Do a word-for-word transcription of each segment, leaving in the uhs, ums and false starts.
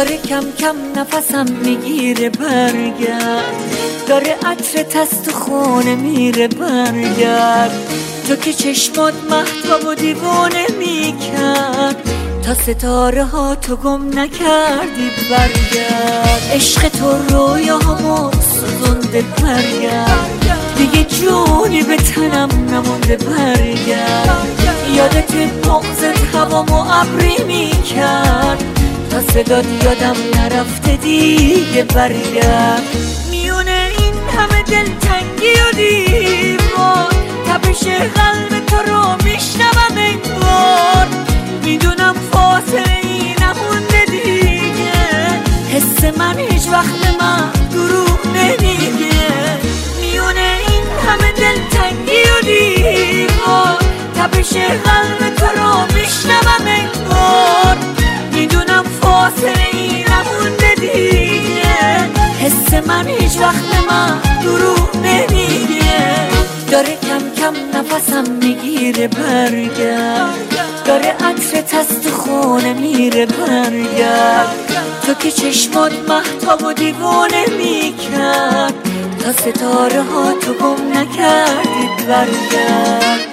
داره کم کم نفسم میگیره برگرد، داره عطرت از تو خونه میره برگرد. تو که چشمات مهتاب و دیوانه میکرد، تا ستاره ها تو گم نکردی برگرد. عشق تو رویامو سوزونده برگرد، دیگه جونی به تنم نمونده برگرد. یادت بغضت هوامو ابری میکرد، تا صدات یادم نرفته دیگه برگرد. میونه این همه دلتنگی و دیوار، تپش قلب تو رو میشنوم انگار. میدونم فاصله ای نمونده دیگه، حس من هیچ وقت من دروغ نمیگه. میونه این همه دلتنگی و دیوار، تپش قلب تو رو میشنوم انگار. میدونم فاصله ای نمونده دیگه، حس من هیچ وقت من دروغ نمیگه. داره کم کم نفسم میگیره برگرد، داره عطرت از تو خونه میره برگرد. تو که چشمات مهتاب و دیوانه میکرد، تا ستاره ها تو گم نکردید برگرد.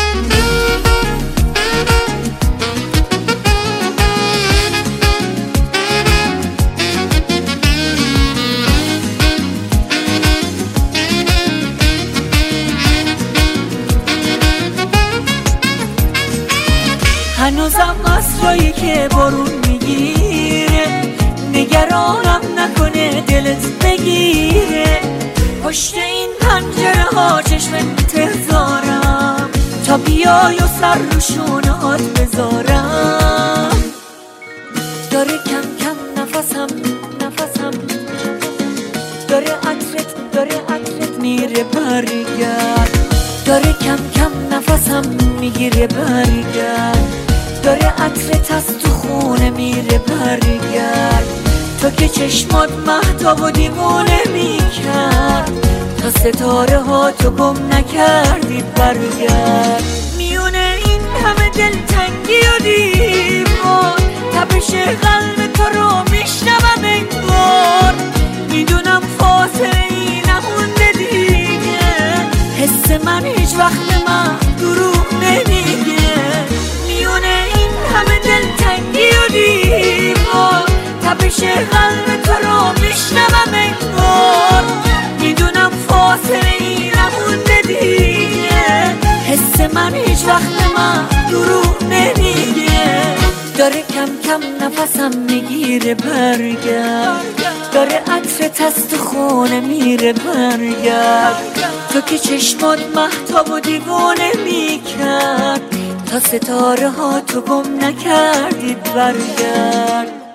هنوزم عصرایی که بارون میگیره، نگرانم نکنه دلت بگیره. پشت این پنجره ها چشم انتظارم، تا بیای و سر رو شونهات بذارم. داره کم کم نفسم نفسم داره عطرت داره عطرت میره برگرد، داره کم کم نفسم میگیره برگرد. داره عطرت از تو خونه میره برگرد. تو که چشمات مهتاب و دیوانه میکرد، تا ستاره ها تو گم نکردی برگرد. میونه این همه دلتنگی و دیوار، تپش قلب تو رو میشنوم انگار. میدونم فاصله ای نمونده دیگه، حس من هیچ وقت من دروغ نمیگه. میونه این همه دلتنگی و دیوار، تپش قلب تو رو میشنوم انگار. میدونم فاصله ای نمونده دیگه، حس من هیچ وقت من دروغ نمیگه. داره کم کم نفسم میگیره برگرد، داره عطرت از تو خونه میره برگرد. تو که چشمات مهتاب و دیوانه میکرد، تا ستاره ها تو گم نکردید برگرد.